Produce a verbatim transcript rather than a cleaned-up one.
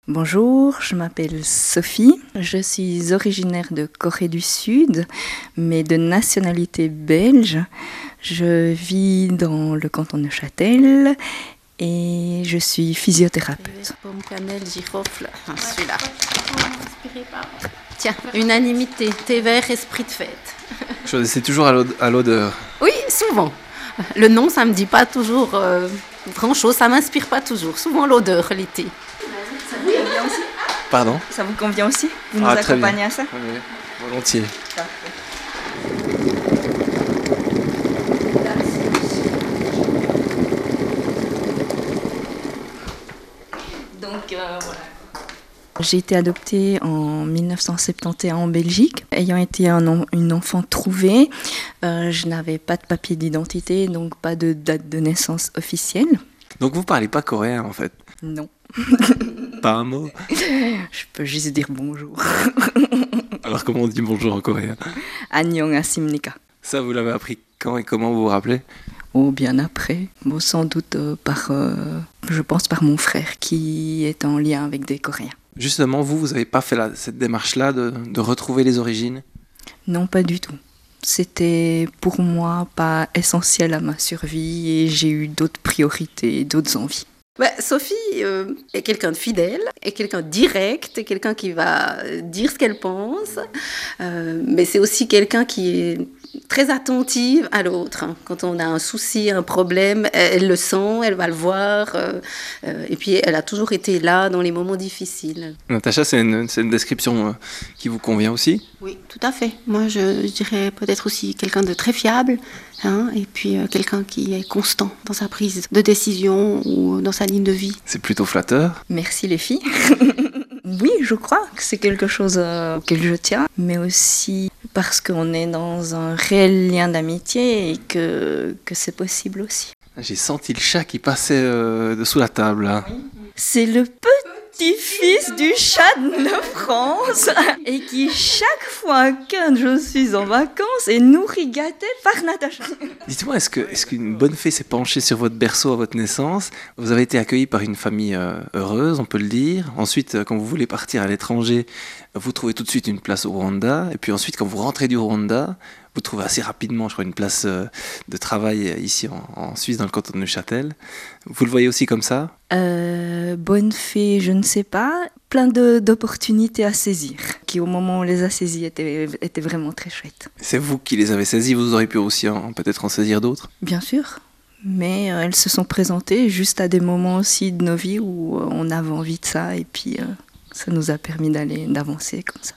Bonjour, je m'appelle Sophie, je suis originaire de Corée du Sud, mais de nationalité belge. Je vis dans le canton de Neuchâtel et je suis physiothérapeute. Pomme, cannelle, girofle, enfin celui-là. Tiens, unanimité, thé vert, esprit de fête. Choisissez toujours à l'odeur. Oui, souvent. Le nom, ça me dit pas toujours euh, grand-chose, ça m'inspire pas toujours. Souvent l'odeur, l'été. Ça vous convient aussi? Pardon? Ça vous convient aussi? Vous nous Ah, très accompagnez bien. à ça? Oui, volontiers. Parfait. Donc euh, voilà. J'ai été adoptée en mille neuf cent soixante et onze en Belgique. Ayant été un en- une enfant trouvée, euh, je n'avais pas de papier d'identité, donc pas de date de naissance officielle. Donc vous parlez pas coréen en fait? Non. Pas un mot? Je peux juste dire bonjour. Alors comment on dit bonjour en coréen? Annyeonghasimnika. Ça vous l'avez appris quand et comment, vous vous rappelez? Oh, bien après. Bon, sans doute euh, par, euh, je pense par mon frère qui est en lien avec des Coréens. Justement, vous, vous n'avez pas fait la- cette démarche-là de, de retrouver les origines? Non, pas du tout. C'était pour moi pas essentiel à ma survie et j'ai eu d'autres priorités, d'autres envies. Bah, Sophie euh, est quelqu'un de fidèle, est quelqu'un de direct, est quelqu'un qui va dire ce qu'elle pense, euh, mais c'est aussi quelqu'un qui est très attentive à l'autre. Quand on a un souci, un problème, elle le sent, elle va le voir, euh, euh, et puis elle a toujours été là dans les moments difficiles. Natacha, c'est une, c'est une description euh, qui vous convient aussi? Oui, tout à fait. Moi, je, je dirais peut-être aussi quelqu'un de très fiable, hein, et puis euh, quelqu'un qui est constant dans sa prise de décision ou dans sa ligne de vie. C'est plutôt flatteur. Merci les filles. Oui, je crois que c'est quelque chose euh, auquel je tiens, mais aussi parce qu'on est dans un réel lien d'amitié et que, que c'est possible aussi. J'ai senti le chat qui passait euh, dessous la table, là. C'est le petit-fils du chat de la France et qui, chaque fois que je suis en vacances, est nourri, gâté par Natacha. Dites-moi, est-ce que, est-ce qu'une bonne fée s'est penchée sur votre berceau à votre naissance? Vous avez été accueilli par une famille euh, heureuse, on peut le dire. Ensuite, euh, quand vous voulez partir à l'étranger, vous trouvez tout de suite une place au Rwanda. Et puis ensuite, quand vous rentrez du Rwanda, vous trouvez assez rapidement, je crois, une place euh, de travail ici en, en Suisse, dans le canton de Neuchâtel. Vous le voyez aussi comme ça? Euh, bonne fée, je ne sais pas. Plein de, d'opportunités à saisir, qui au moment où on les a saisies étaient, étaient vraiment très chouettes. C'est vous qui les avez saisis, vous auriez pu aussi en- peut-être en saisir d'autres? Bien sûr, mais euh, elles se sont présentées juste à des moments aussi de nos vies où euh, on avait envie de ça et puis euh, ça nous a permis d'aller, d'avancer comme ça.